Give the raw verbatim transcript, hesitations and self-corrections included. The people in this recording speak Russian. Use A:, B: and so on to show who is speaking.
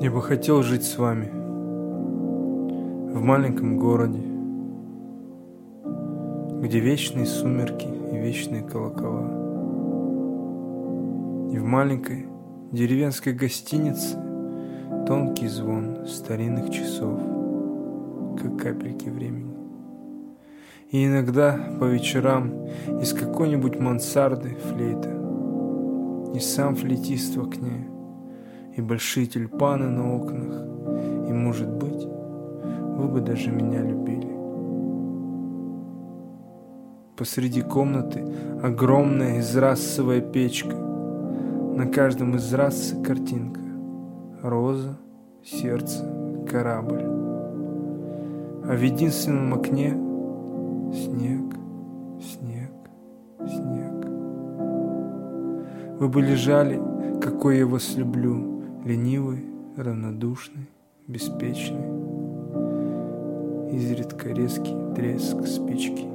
A: Я бы хотел жить с вами в маленьком городе, где вечные сумерки и вечные колокола, и в маленькой деревенской гостинице тонкий звон старинных часов, как капельки времени. И иногда по вечерам из какой-нибудь мансарды флейта, и сам флейтист в окне, и большие тюльпаны на окнах, и, может быть, вы бы даже меня любили. Посреди комнаты огромная израсцевая печка, на каждом израсце картинка: роза, сердце, корабль. А в единственном окне снег, снег, снег. Вы бы лежали, какой я вас люблю, ленивый, равнодушный, беспечный. Изредка резкий треск спички.